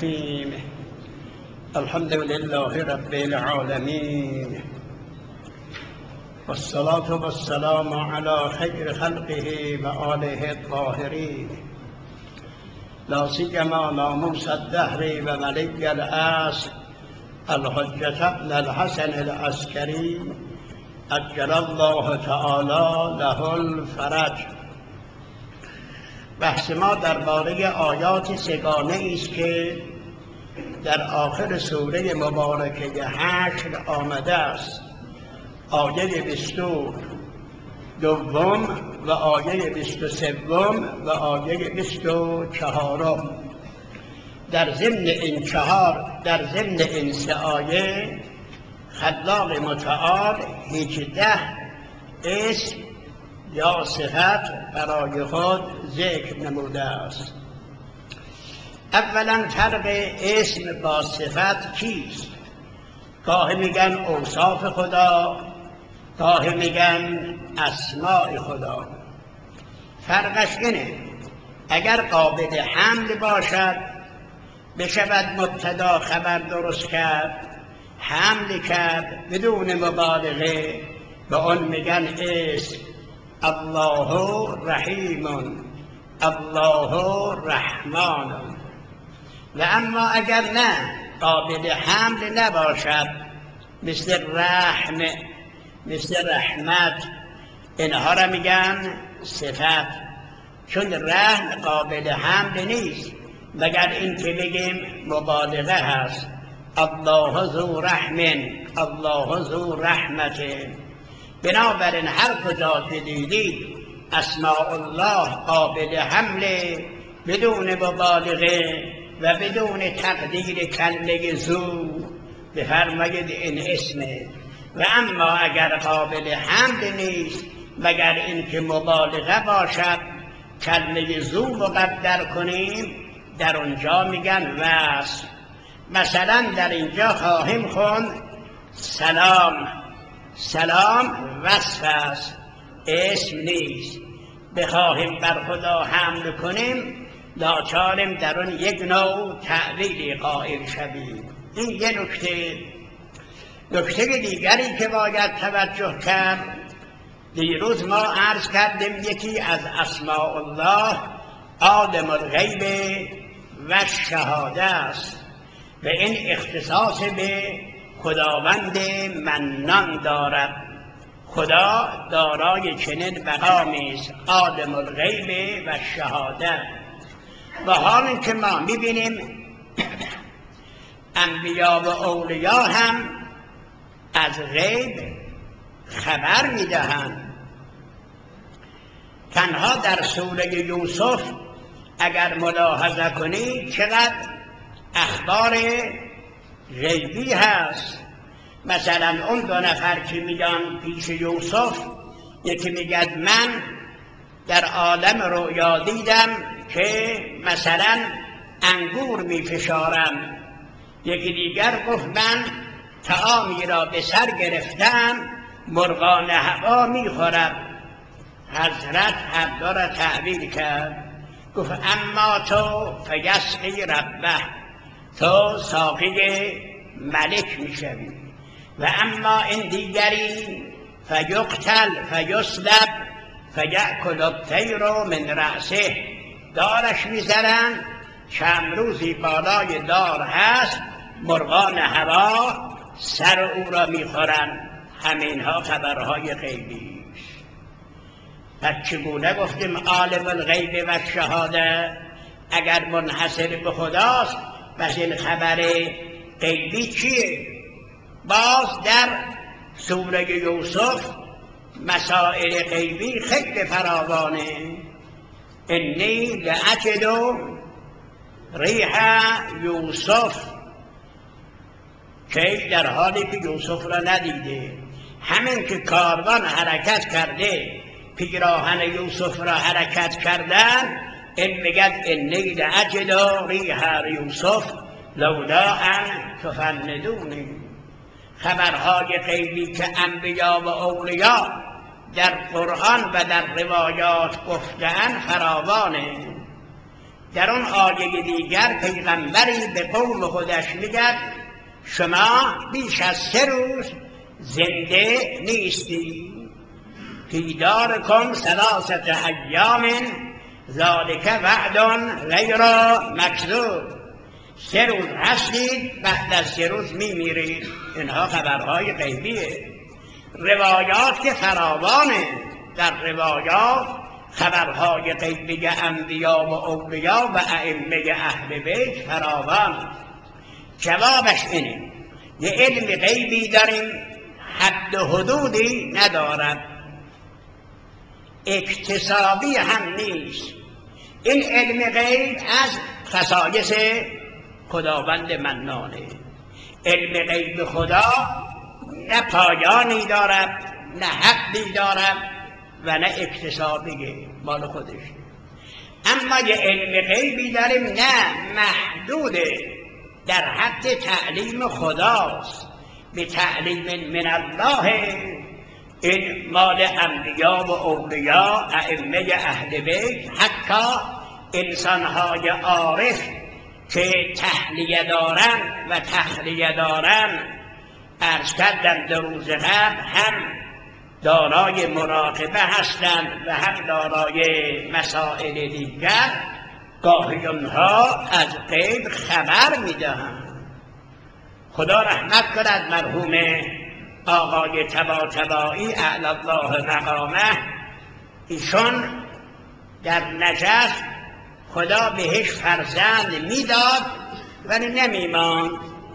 الحمد لله رب العالمين والصلاة والسلام على خير خلقه وآله الطاهرين لا سيما ناموس الدهر وولي العصر الحجة ابن الحسن العسكري عجل الله تعالی له الفرج. بحث ما درباره آیات سگانه است که در آخر سوره مبارکه حشر آمده است. آیه 22 و آیه 23 و آیه 24. در ضمن این سه آیه خلاق متعال 18 اسم یا صفت برای خود ذکر نموده است. اولا فرق اسم با صفت چیست؟ گاهی میگن اوصاف خدا، گاهی میگن اسماء خدا. فرقش اینه اگر قابل حمل باشد بشود مبتدا خبر درست کرد، حمل کرد بدون مبالغه، به اون میگن اسم. الله رحیم، الله رحمان. و اما اگر نه قابل حمل نباشد، مثل رحم، مثل رحمت، اینها را میگن صفت، چون رحم قابل حمل نیست مگر این که بگیم مبالغه هست. الله ذو رحم، الله ذو رحمت. بنابراین هر کجا که دیدید اسماء الله قابل حمله بدون مبالغه و بدون تقدیر کلمه ذو بفرمایید این اسمه. و اما اگر قابل حمل نیست مگر اینکه مبالغه باشد، کلمه ذو مقدر کنیم، در اونجا میگن وصف. مثلا در اینجا خواهیم خوند سلام. سلام وصف است، اسم نیست. بخواهیم بر خدا حمل کنیم لاچاریم در اون یک نوع تعویلی قائل شویم. این یه نکته. نکته دیگری که باید توجه کرد، دیروز ما عرض کردیم یکی از اسماء الله عالم الغیب و شهاده است و این اختصاص به خداوند منان دارد. خدا دارای چنین مقامی است، عالم الغیب و شهاده. و حال که ما میبینیم انبیا و اولیا هم از غیب خبر میدهند. تنها در سوره یوسف اگر ملاحظه کنید چقدر اخبار غیبی هست. مثلا اون دو نفر که میگن پیش یوسف، یکی میگد من در عالم رؤیا دیدم که مثلا انگور میفشارم، یکی دیگر گفت من طعامی را به سر گرفتم مرغان هوا میخورم. حضرت هر دو را تعبیر کرد، گفت اما تو فیسقی ربه، تو ساقی ملک میشوی. و اما این دیگری فیقتل فیصلب فیأکل الطیر من رأسه، دارش میزنن، چند روزی بالای دار هست، مرغان هوا سر او را میخورن. همینها خبرهای غیبی. پس چگونه گفتیم عالم الغیب و شهاده؟ اگر منحصر به خداست پس این خبر غیبی چیه؟ باز در سوره یوسف مسائل غیبی خیلی فراوانه. انی لأجد ریح یوسف، که در حالی که یوسف را ندیده، همین که کاروان حرکت کرده، پیراهن یوسف را حرکت کردن، این میگد انی لأجد ریح یوسف لولا ان تفندونی. خبرهای غیبی که انبیا و اولیا در قرآن و در روایات گفتن فراوانه. در اون آیه دیگر پیغمبری به قوم خودش میگد شما بیش از 3 روز زنده نیستی. پیدارکم 3 ایام ذالک وعد غیر مکذوب. 3 روز هستید، بعد از 3 روز میمیرید. اینها خبرهای غیبیه. روایات که فراوانه، در روایات خبرهای غیبی انبیا و اولیا و ائمه اهل بیت فراوان. جوابش اینه یه علم غیبی داریم حد و حدودی ندارد، اکتسابی هم نیست. این علم غیب از خصایص خداوند منانه. علم غیب خدا نه پایانی دارد، نه حدی دارد و نه اکتسابیه، مال خودشه. اما یه علم غیبی داریم نه محدوده، در حد تعلیم خداست، به تعلیم من الله. این مال انبیا و اولیا ائمه اهل بیت، حتی انسانهای عارف که تحلیه دارن و تحلیه دارن، عرض کردم در روز قبل، هم دارای مراقبه هستند و هم دارای مسائل دیگر. گاهی اونها از غیب خبر میدهند. خدا رحمت کند مرحوم آقای طباطبایی اعلی الله مقامه. ایشون در نجف خدا بهش فرزند میداد ولی نمیماند.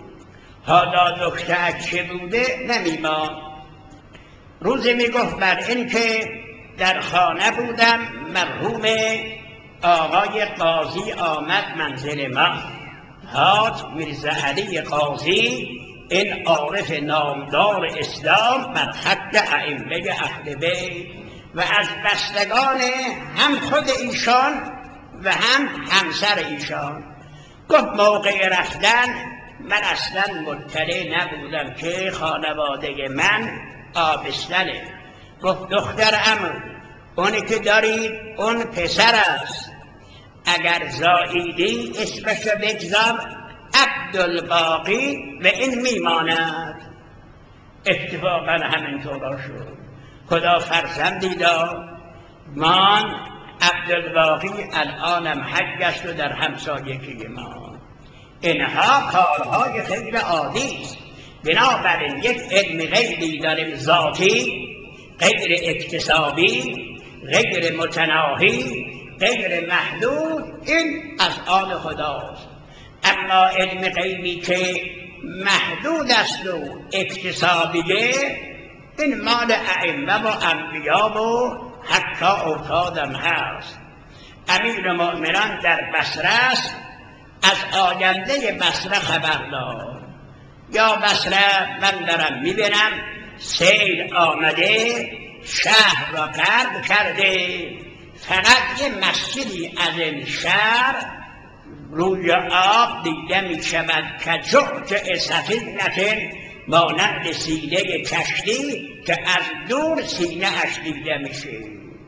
حالا نکته چه بوده نمیماند. روزی میگفت بر این که در خانه بودم، مرحوم آقای قاضی آمد منزل ما. حاج میرزا علی قاضی، این عارف نامدار اسلام بر خط ائمه اهل بیت و از بستگان هم خود ایشان و هم همسر ایشان. گفت موقع رفتن من اصلا مطلع نبودم که خانواده من آبستنه. گفت دختر عمو، اونی که دارید اون پسر است، اگر زاییدی اسمشو بگذار عبدالباقی و این میماند. اتفاقا همینطورا شد. خدا فرزندی داد، مان عبدالباقی الانم حج گشت و در همسایگی ما. اینها کارهای خیلی عادی است. بنابراین یک علم غیبی داریم ذاتی، غیر اکتسابی، غیر متناهی، غیر محدود، این از آن خداست. اما علم غیبی که محدود است و اکتسابیه، این مال ائمه و انبیا و حتی اوتادم هست. امیر مؤمنان در بصره است، از آینده بصره خبر داد. یا بصره من دارم میبینم سیل آمده، شهر را غرق کرده، فقط یه مسجدی از این شهر روی آب دیده می شود که جعجع سفینه، مانند سینه کشتی که از دور سینه اش دیده میشه.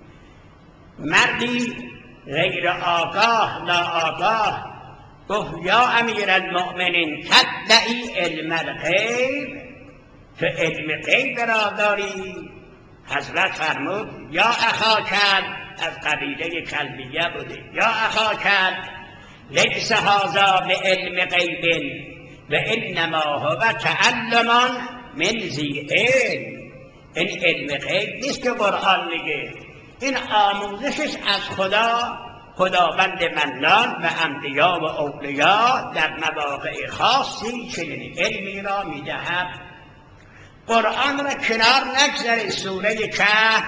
مردی غیر آگاه ناآگاه گفت یا امیر المؤمنین تدعی علم الغیب، تو علم غیب را داری؟ حضرت فرمود یا اخاکن، از قبیله کلبیه بوده، یا اخاکن لیس هذا بعلم غیب و انما هو تعلم من ذی علم. این علم غیب نیست که قرآن میگه، این آموزشش از خدا، خداوند منان و انبیا و اولیا در مواقع خاصی چنین علمی را میدهد. قرآن را کنار نگذارید. سوره کهف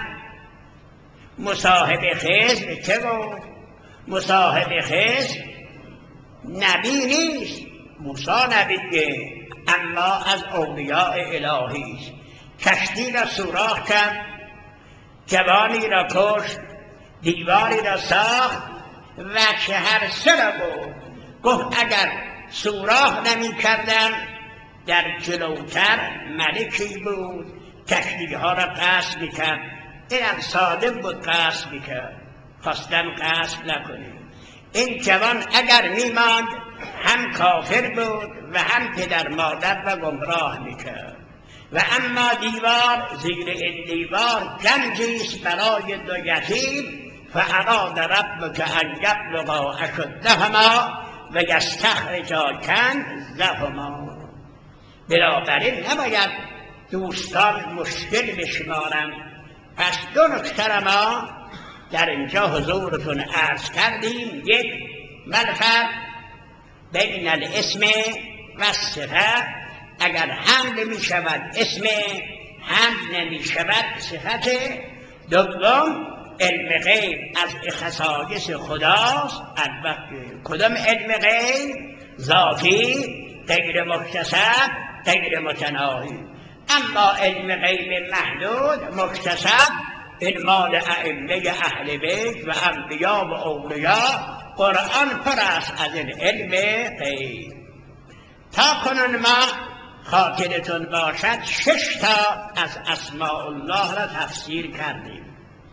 مصاحب خضر که بود؟ مصاحب خضر نبی نیست، موسی نبیه، اما از اولیاء الهی است. کشتی را سوراخ کرد، جوانی را کشت، دیواری را ساخت و شهر سر گفت اگر سوراخ نمی کردن در جلوتر ملکی بود کشتی ها را قصد میکرد. این هم صادق بود قصد میکرد، خواستم قصد نکنیم. این جوان اگر میماند هم کافر بود و هم پدر مادر و گمراه میکرد. و اما دیوار، زیر این دیوار گنجیست برای دو یتیم، فاراد ربک ان یبلغا اشدهما و یستخرجا کنزهما. بنابراین نباید دوستان مشکل بشمارند. پس دو نکته ما در اینجا حضورتون عرض کردیم. یک، الفرق بین الاسم و صفت. اگر حمل می شود اسم، حمل نمی شود صفت. دوم، علم غیب از خصایص خداست. البته کدام علم غیب؟ ذاتی، غیر مکتسب، غیر متناهی. اما علم غیب محدود مکتسب، این مال ائمه اهل بیت و انبیا و اولیاء. قرآن پر است از این علم غیب. تا کنون ما خاطرتون باشد 6 تا از اسماء الله را تفسیر کردیم.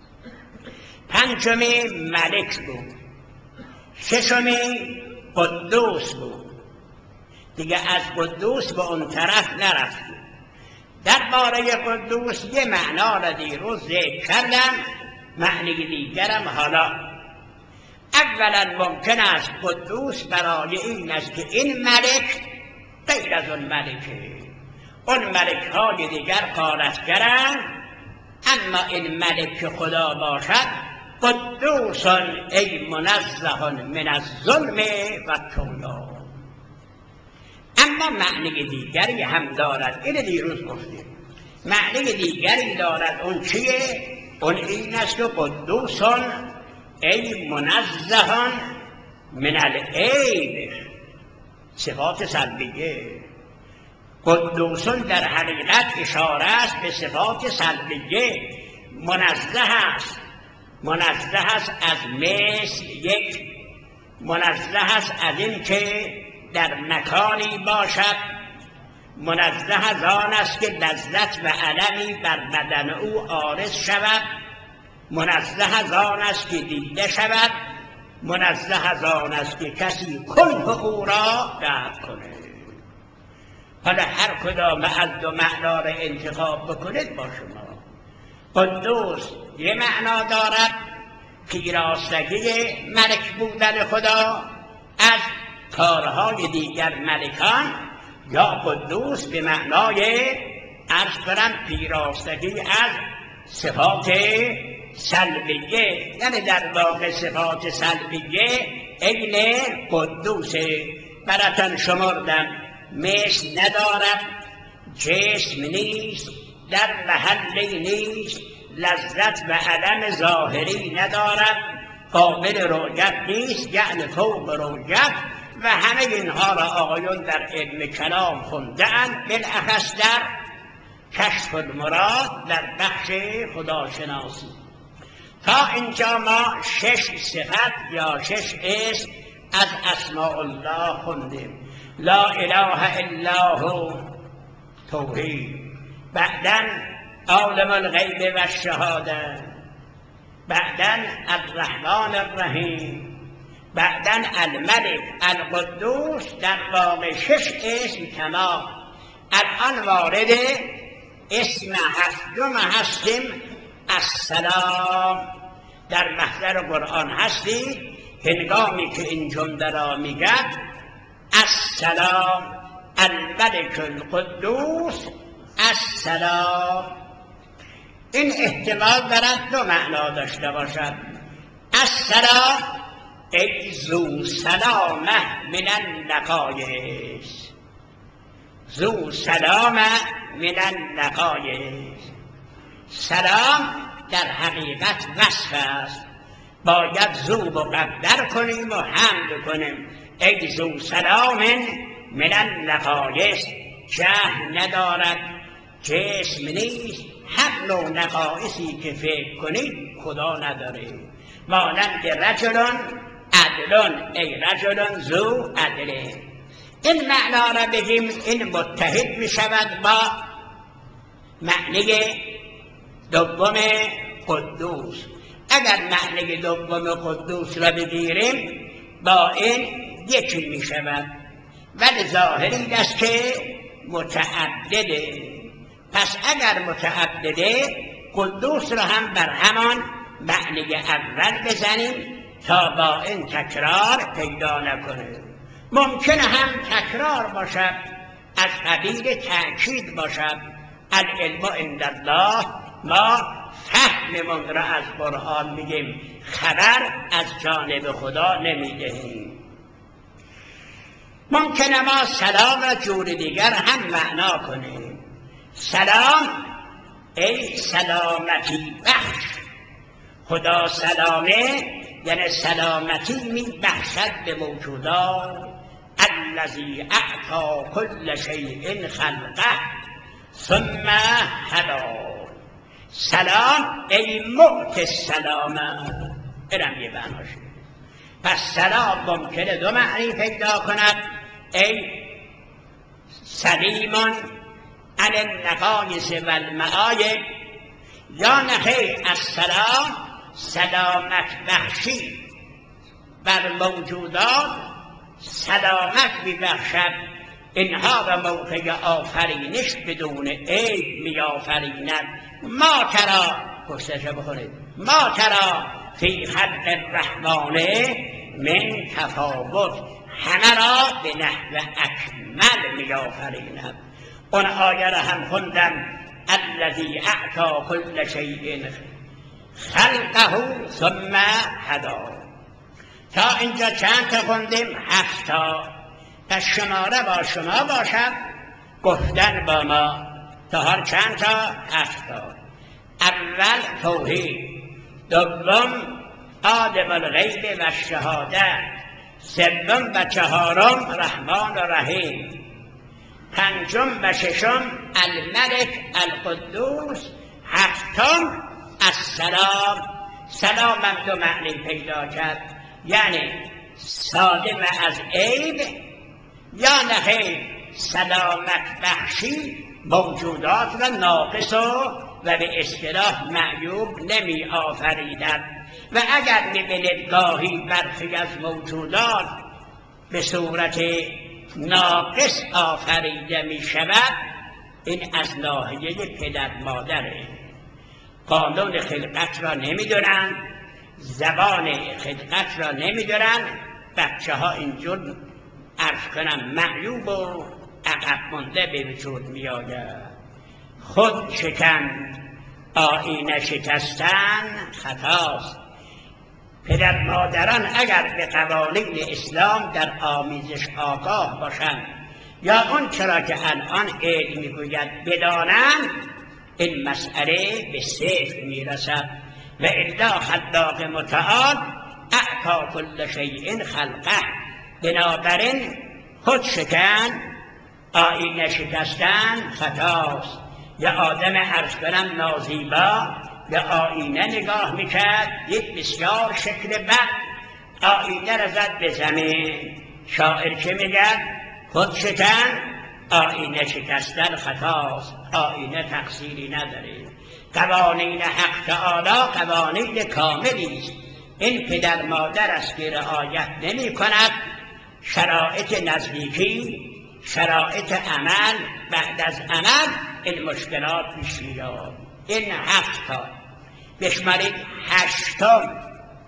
پنجمی ملک بود، ششمی قدوس بود. دیگه از قدوس به اون طرف نرفتیم. درباره قدوس یه معنا را دیروز ذکر کردم، معنی دیگرم حالا. اولا ممکن است قدوس برای این است که این ملک غیر از اون ملکه. اون ملک های دیگر غارتگرند، اما این ملک خدا باشد قدوس ای منزه من الظلم و طغیان. اما معنی دیگری هم دارد، این دیروز گفتیم. معنی دیگری دارد. اون چیه؟ اون این است که قدوس ای منزه من العیب، صفات سلبیه. قدوس در حقیقت اشاره است به صفات سلبیه. منزه است، منزه است از مثل یک، منزه است از این که در مکانی باشد، منزه از آن است که لذت و علمی بر بدن او عارض شود، منزه از آن است که دیده شود، منزه از آن است که کسی کنه او را دفع کنه. حالا هر کدام از دو معنا را انتخاب بکنید با شما. قدوس یه معنا دارد، پیراستگی ملک بودن خدا از کارهای دیگر ملکان، یا قدوس به معنای عرض کنم پیراستگی از صفات سلبیه، یعنی در واقع صفات سلبیه عین قدوسه. براتون شمردم: مثل ندارد، جسم نیست، در محلی نیست، لذت و علم ظاهری ندارد، قابل رؤیت نیست یعنی فوق رؤیت. و همه اینها را آقایون در علم کلام خونده‌اند، بالاخص در کشف المراد در بخش خداشناسی. تا اینجا ما 6 صفت یا 6 اسم از اسماء الله خوندیم. لا اله الا هو توحید، بعداً عالم الغیب و الشهاده، بعداً الرحمن الرحیم، بعداً الملک القدوس. در واقع 6 اسم تمام. الان وارد اسم هفتم هستیم، السلام. در محضر قرآن هستی هنگامی که این جمله را میگد السلام الملک القدوس السلام. این احتمال دارد دو معنا داشته باشد. السلام ای ذو سلامه من النقایص، ذو سلامه من النقایص. سلام در حقیقت وصف است، باید ذو مقدر کنیم و حمل کنیم. ای ذو سلام من النقایص، جهل ندارد، جسم نیست، هر نوع نقایصی که فکر کنید خدا نداره. مانند رجلون عدلون، ای رجلون ذو عدله. این معنا را بگیم، این متحد می شود با معنی دوم قدوس. اگر معنی دوم قدوس را بگیریم، با این یکی می شود، ولی ظاهری است که متعدده. پس اگر متعدده قدوس را هم بر همان معنی اول بزنیم تا با این تکرار پیدا نکنه. ممکنه هم تکرار باشد، از قبیل تأکید باشد. العلم عند الله، ما فهممون را از قرآن میگیم، خبر از جانب خدا نمیدهیم. ممکنه ما سلام را جور دیگر هم معنا کنیم. سلام ای سلامتی بخش. خدا سلامه یعنی سلامتی می بخشد به موجودات. الذی اعطی کل شیء خلقه ثم هدی. سلام ای معطی السلامه، اینم یه معناشه. پس سلام ممکنه دو معنی پیدا کند، ای سلیمان عن النقایص و المعایب، یا نخیر السلام سلامت بخشی بر موجودات، سلامت میبخشد اینها و موقع آفرینش بدون عیب میآفریند. ما ترا پشتش بخورید، ما ترا فی خلق الرحمن من تفاوت، همه را به نحو اکمل میآفریند. اون آیه را هم خوندم، الذی اعطی کل شیء خلقه ثم هدی. تا اینجا چند تا خوندیم؟ 7 تا. پس شماره با شما باشد، گفتن با ما. تا هر چند تا؟ 7 تا. اول توحید، دوم عالم الغیب و شهادت، سوم و چهارم رحمان و رحیم، پنجم و ششم الملک القدوس، هفتم السلام. سلام هم دو معنی پیدا کرد، یعنی سالم از عیب، یا نخیر سلامت بخشی موجودات را ناقص و به اصطلاح معیوب نمی آفریدند. و اگر ببینید گاهی برخی از موجودات به صورت ناقص آفریده می شود، این از ناحیه پدر مادره. قانون خلقت را نمی دونند، زبان خلقت را نمی دونند. بچه ها اینجور عرض کنم معیوب و عقب مانده به وجود می آید. خود شکن آیینه شکستن خطاست. پدر مادران اگر به قوانین اسلام در آمیزش آگاه باشند یا اون چرا که الان علم میگوید بدانند، این مسئله به صفر میرسد. و الا خلاق متعال اعطی کل شیء خلقه. بنابراین خود شکن آیینه شکستن خطاست. یا آدم عرض کنم نازیبا یا آیینه نگاه میکرد، یک بسیار شکل بد، آیینه را زد به زمین. شاعر که میگه خود شکن آیینه شکستن خطاست. آیینه تقصیری نداره. قوانین حق تعالی قوانین کاملی است. این پدر مادر است که رعایت نمی کند، شرایط نزدیکی، شرایط عمل، بعد از عمل این مشکلات پیش میاد. این 7 تا. بشمارید 8م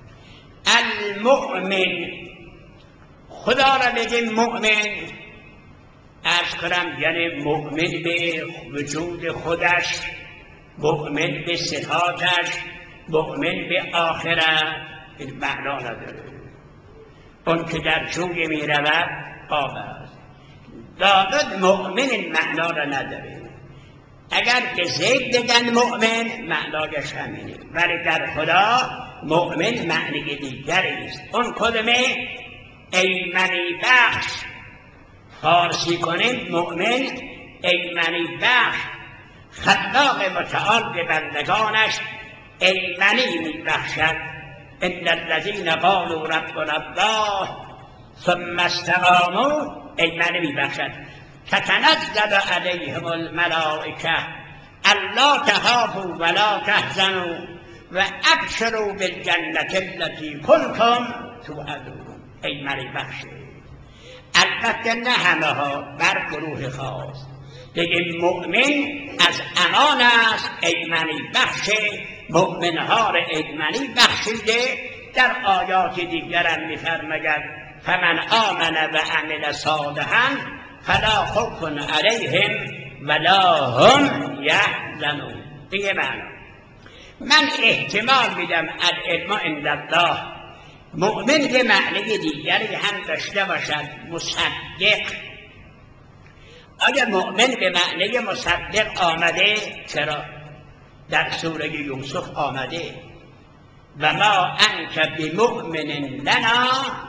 المؤمن. خدا را بگیم مؤمن، عرض کنم یعنی مؤمن به وجود خودش، مؤمن به صفاتش، مؤمن به آخرت. این معنا نداره. اون که در جوی می رود آب است. داود مؤمن این معنا را نداره. اگر به زید بگن مؤمن معنایش همینه، ولی در خدا مؤمن معنی دیگری است. اون کلمه ایمنی بخش، فارسی کنیم مؤمن ایمنی بخش. خلاق متعال به بندگانش ایمنی می بخشد. ان الذین قالوا ربنا الله ثم استقاموا ایمنی می بخشد. تتنزل علیهم الملائکه الا تخافوا ولا تحزنوا و ابشروا بالجنة التي کنتم توعدون. ایمنی بخشه. البته نه همه ها، بر گروه خاص. دیگه مؤمن از امان است، ایمنی بخشه، مؤمن ها را ایمنی بخشیده. در آیات دیگرم می‌فرماید فمن آمن و عمل صالحا فلا خوف علیهم ولا هم یحزنون. دیگه من احتمال میدم العلم عند الله مؤمن به معنی دیگری هم داشته باشد، مصدق. آیا مؤمن به معنی مصدق آمده؟ چرا؟ در سوره یوسف آمده و ما انت بمؤمن لنا.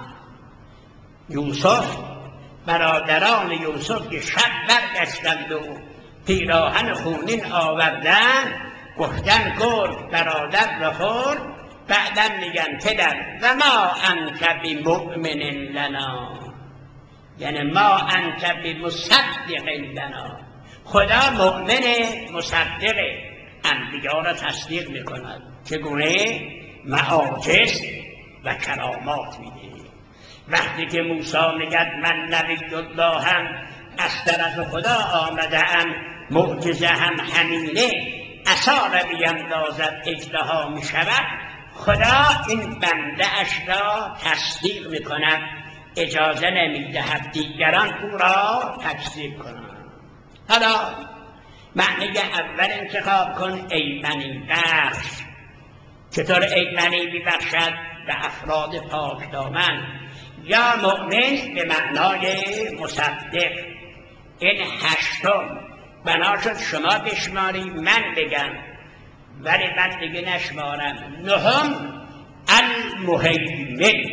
یوسف، برادران یوسف که شب برگشتند و پیراهن خونین آوردن، گفتن گرگ برادر را خورد، بعدا میگن پدر و ما انت بمؤمن لنا، یعنی ما انت بمصدق لنا. خدا مؤمن مصدق انبیا را تصدیق میکند. چگونه؟ معاجز و کرامات میده. وقتی که موسی میگد من نبی الله هم از طرف خدا آمده ام، معجزه هم همینه، عصا را بیندازد اژدها میشود، خدا این بنده اش را تصدیق میکند، اجازه نمیدهد دیگران او را تکذیب کنند. حالا معنی اول انتخاب کن، ایمنی بخش. چطور ایمنی ببخشد؟ به افراد پاک دامن یا مؤمن به معنای مصدق. این هشتم بنا شد شما بشماری، من بگم، ولی من دیگه نشمارم. نهم المهیمن.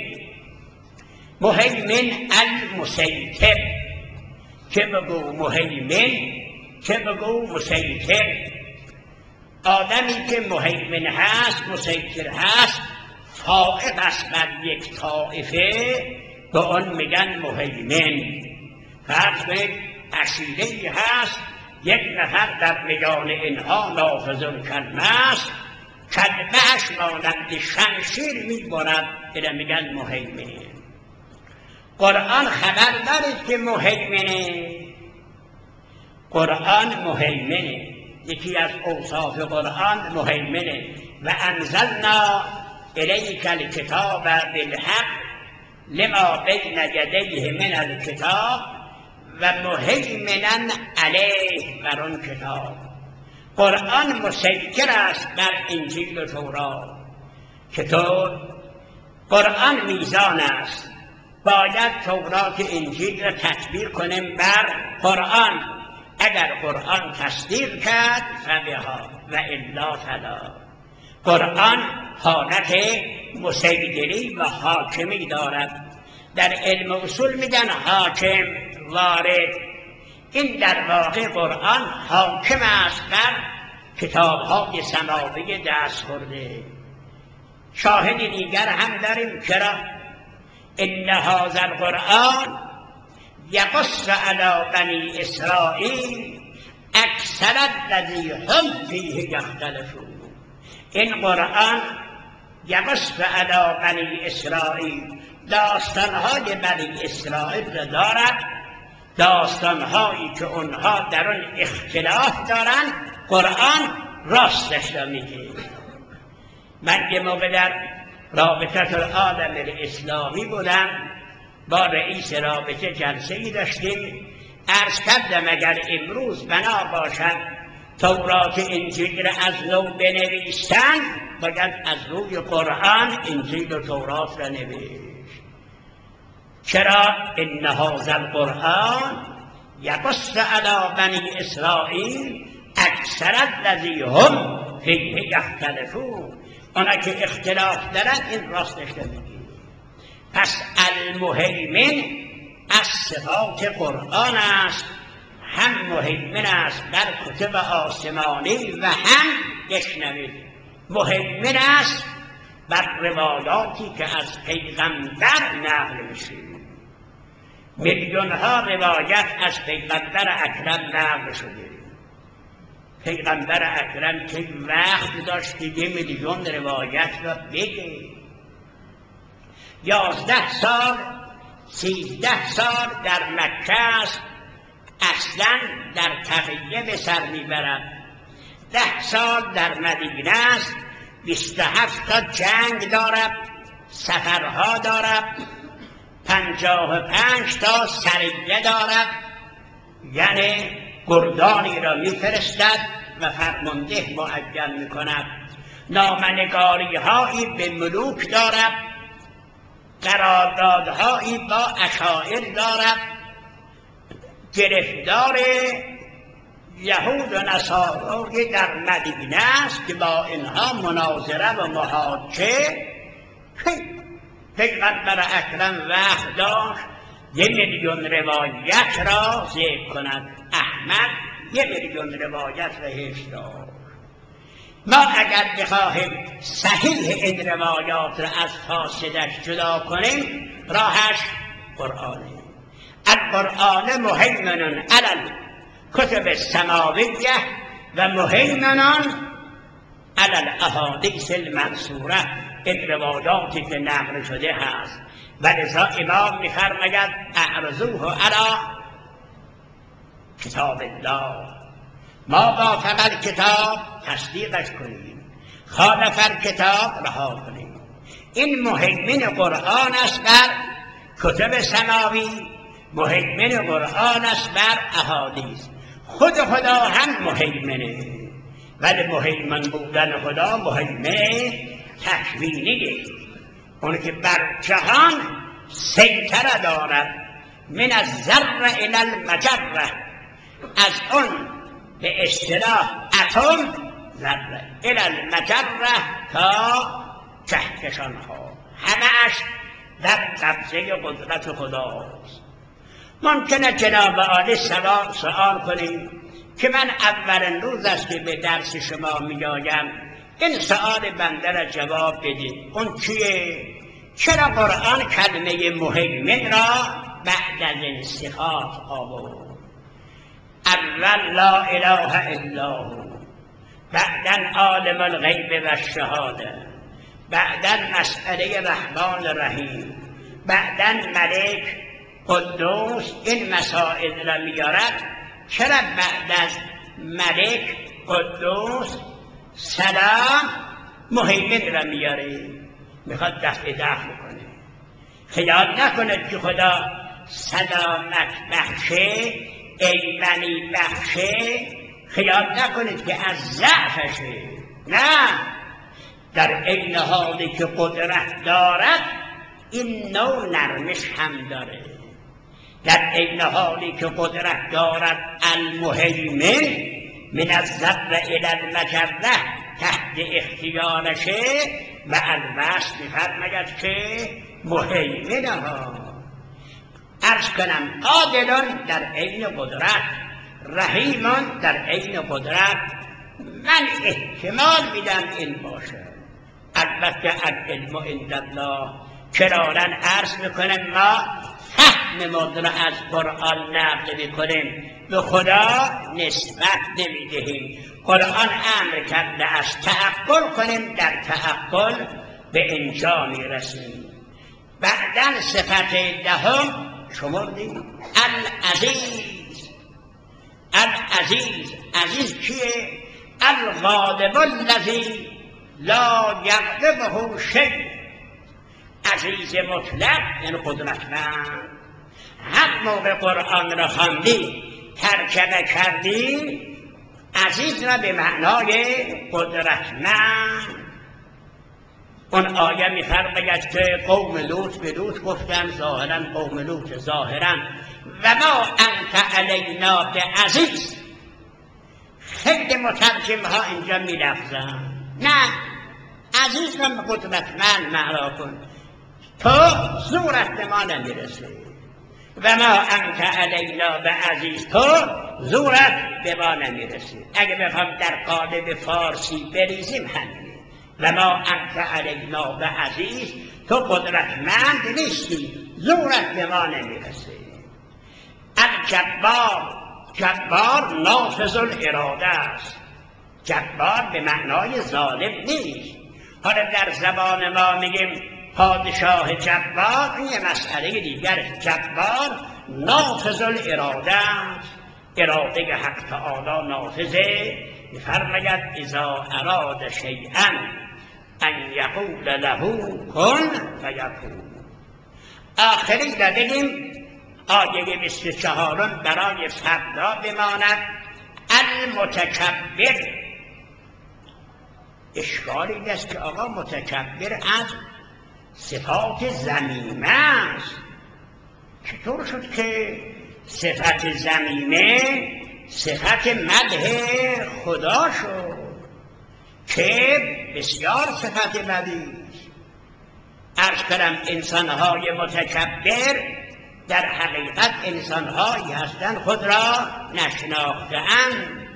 مهیمن المسیطر. که بگو مهیمن، که بگو مسیطر. آدمی که مهیمن هست، مسیطر هست، فائق است بر یک طائفه، به اون میگن مهیمن. فرض کنید عشیره‌ای هست، یک نفر در میان اینها نافذ الکلمه است، کلمه‌اش مانند شمشیر میبرد، اینو میگن مهیمن. قرآن خبر دارید که مهیمنه. قرآن مهیمنه، یکی از اوصاف قرآن مهیمنه. و انزلنا الیک الکتاب بالحق لما بین یدیه من الکتاب و مهیمنا علیه، بر آن کتاب. قرآن مسیطر است بر انجیل و تورات. چطور؟ قرآن میزان است، باید تورات انجیل را تطبیق کنیم بر قرآن. اگر قرآن تصدیق کرد فبها و الا فلا. قرآن حالت مسیطری و حاکمی دارد. در علم اصول میگن حاکم، وارد. این در واقع قرآن حاکم است بر کتاب‌های سماوی دست خورده. شاهد دیگر هم داریم. چرا؟ ان هذا القرآن یقص علی بنی اسرائیل اکثر الذی هم فیه یختلفون. این قرآن یقص علی بنی اسرائیل، داستانهای بنی اسرائیل را دارد، داستانهایی که اونها در اون اختلاف دارند، قرآن راستش را میگه. من یه موقع در رابطه العالم الاسلامی بودم، با رئیس رابطه جلسه‌ای داشتیم. عرض کردم اگر امروز بنا باشد تورات انجیل را از نو بنویسند، باید از روی قرآن انجیل و تورات را نوشت. چرا؟ ان هذا القرآن یقص علی بنی اسرائیل اکثر الذی هم فیه یختلفون. اونا که اختلاف دارن این راستش نمیگه. پس المهیمن از صفات قرآن است، هم مهیمن است بر کتب آسمانی و هم بشنوید مهیمن است بر روایاتی که از پیغمبر نقل میشه. میلیون ها روایت از پیغمبر اکرم نقل شده. پیغمبر اکرم که وقت داشت که 1,000,000 روایت را بگه. 11 سال 13 سال در مکه است، اصلا در تقیه به سر میبرد. 10 سال در مدینه است، 27 تا جنگ دارد، سفرها دارد، 55 تا سریه دارد، یعنی گردانی را میفرستد و فرمانده معین میکند. نامنگاری هایی به ملوک دارد، قراردادهایی با اشاعر دارد، گرفتار یهود و نصارای در مدینه است که با اینها مناظره و محاجه. پیغمبر اکرم وقت داشت 1 میلیون روایت را ذکر کند. احمد 1 میلیون روایت رهش داشت. ما اگر بخواهیم صحیح این روایات را از فاسدش جدا کنیم، راهش قرآنه. القرآن مهیمن علی الکتب السماویه و مهیمن علی الاحادیث المنصوره. این روایاتی که نقل شده هست و لذا امام می‌فرماید اعرضوه علی کتاب الله. ما وافق الکتاب تصدیقش کنیم، خالف الکتاب رها کنیم. این مهیمن قرآن است بر کتب سماوی، مهیمن قرآن است بر احادیث. خود خدا هم مهیمنه، ولی مهیمن بودن خدا مهیمن تکوینیه، اون که بر جهان سیطره دارد. من الذره الی المجره، از اون به اصطلاح اتم ذره الی المجره تا کهکشانها، همه‌اش در قبضه قدرت خداست. ممکنه جناب عالی سوال کنیم که من اولین روز است که به درس شما میآیم، این سؤال بنده را جواب بدید. اون چیه؟ چرا قرآن کلمه مهیمن را بعد از این صفات آورد؟ اول لا اله الا هو، بعدا عالم الغیب و الشهاده، بعدا مسئله رحمان رحیم، بعدا ملک قدوس. این مسائل را میارد. چرا بعد از ملک قدوس سلام مهیمن را میاره؟ میخواد دفع کنه. خیال نکنه که خدا سلامت بخشه، ایمنی بخشه. خیال نکنید که از ضعفشه، نه، در عین حالی که قدرت دارد این نوع نرمش هم داره. در عین حالی که قدرت دارد المهیمن من الذره الی المجره تحت اختیارشه و الوصف می‌فرماید که مهیمن ها. عرض کنم عادلان در عین قدرت، رحیمان در عین قدرت. من احتمال میدم این باشه، البته العلم عند الله. کرارا عرض میکنم ما فهم مدر از قرآن نقل میکنیم، به خدا نسبت نمیدهیم. قرآن امر کرده از تعقل کنیم، در تعقل به اینجا میرسیم. بعدا صفت دهم شمردیم العزیز. العزیز، عزیز کیه؟ الغالب الذی لا یغلبه شیء. عزیز مطلق یعنی قدرتمند. هر موقع قرآن را خواندی ترجمه کردی عزیز را به معنای قدرتمند. اون آیه می‌فرماید که قوم لوط به لوط گفتن، ظاهرا قوم لوط ظاهرا و ما انت علینا بعزیز. خیلی مترجم ها اینجا می‌لفظن، نه، عزیز را قدرتمند معنا کن. تو زورت به ما نمیرسه. و ما انت علینا بعزیز، تو زورت به ما نمیرسه. اگه بخوام در قالب فارسی بریزیم همینه. و ما انت علینا بعزیز، تو قدرتمند نیستی، زورت به ما نمیرسه. الجبار، جبار نافذ الاراده است. جبار به معنای ظالم نیست. حالا در زبان ما میگیم پادشاه جبار، این یه مسئله دیگر، جبار نافذ الاراده است، اراده حق تعالی نافذه. می‌فرماید اذا اراد شیئا ان یقول له کن فیکون. آخری را بگیم، آیه 24 برای فردا بماند. المتکبر، اشکالی است که آقا متکبر از صفات ذمیمه است. چطور شد که صفت ذمیمه صفت مدح خدا شد که بسیار صفت بدی است؟ عرض کنم انسانهای متکبر در حقیقت انسانهایی هستند خود را نشناخته‌اند،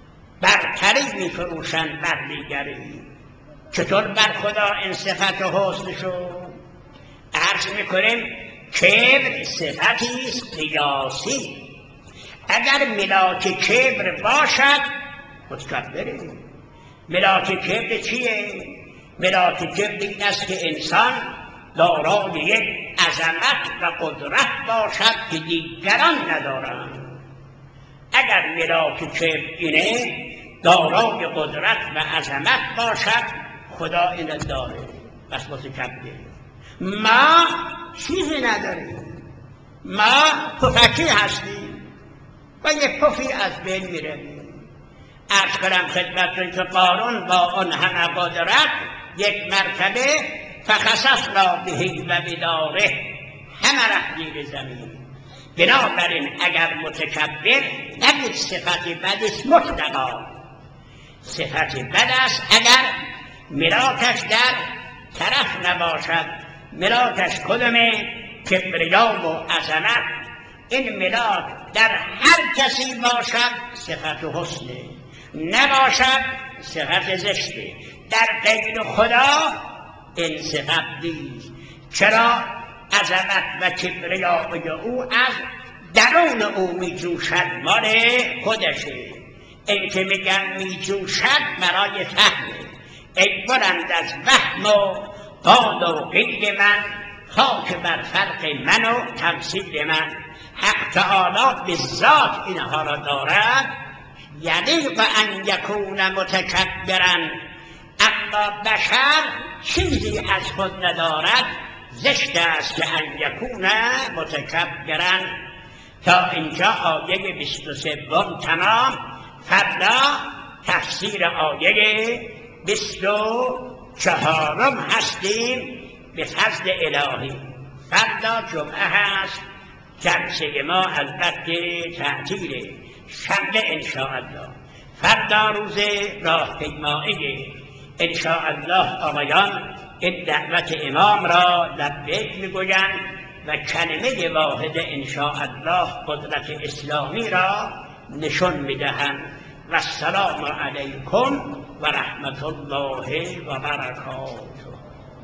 برتری می‌فروشند بر دیگری. چطور بر خدا این صفت حسن شد؟ عرض می‌کنیم کبر صفتی است قیاسی. اگر ملاک کبر باشد متکبره. ملاک کبر چیه؟ ملاک کبر این است که انسان دارای یک عظمت و قدرت باشد که دیگران ندارند. اگر ملاک کبر اینه، دارای قدرت و عظمت باشد، خدا اینو داره، بس متکبر. ما چیزی نداریم، ما پفکی هستیم و یک پفی از بین میره. عرض کنم خدمتتون که قارون با آن همه قدرت یک مرتبه فخسفنا به و بداره همه رفت زیر زمین. بنابراین اگر متکبر نبید صفت بد است، مطلقا صفت بد است اگر ملاکش در طرف نباشد. ملاکش کدومه؟ کبریا و عظمت. این ملاک در هر کسی باشد صفت حسنه، نباشد صفت زشته. در غیر خدا این صفت نیست. چرا؟ عظمت و کبریای او از درون او می جوشد، مال خودشه. این که میگن می جوشد برای فهمه. ای بلند از وهم و قال و قیل من، خاک بر فرق من و تمثیل من. حق تعالی به ذات اینها را دارد. یلیق ان یکون متکبرا، اما بشر چیزی از خود ندارد، زشت است که ان یکون متکبرا. تا اینجا آیه 23 تمام. فردا تفسیر آیه 24 هستیم به فضل الهی. فردا جمعه هست، جلسه ما البته تعطیله، شنبه انشاءالله. فردا روز راهپیمایی انشاءالله آقایان این دعوت امام را لبیک میگویند و کلمه واحد انشاءالله قدرت اسلامی را نشان میدهند. و السلام علیکم و رحمت الله و برکاته.